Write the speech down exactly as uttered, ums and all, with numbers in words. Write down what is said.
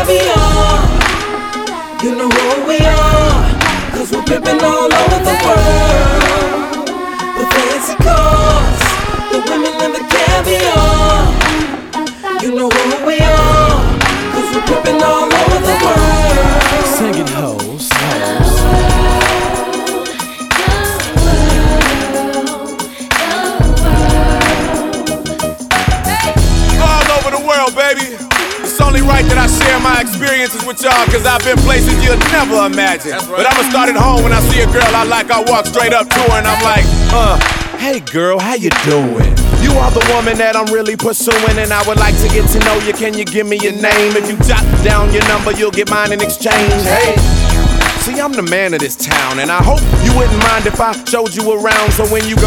caviar. You know who we are, cause we're pimpin' all over the world. The fancy cars, the women and the caviar. You know who we are, cause we're pimpin' all over the world. Singing hoes, hoes. All over the world, baby. It's only right that I share my experiences with y'all, cause I've been places you'll never imagine. Right. But I'ma start at home. When I see a girl I like, I walk straight up to her and I'm like, uh, hey girl, how you doing? You are the woman that I'm really pursuing, and I would like to get to know you. Can you give me your name? If you jot down your number, you'll get mine in exchange. Hey, see, I'm the man of this town, and I hope you wouldn't mind if I showed you around. So when you go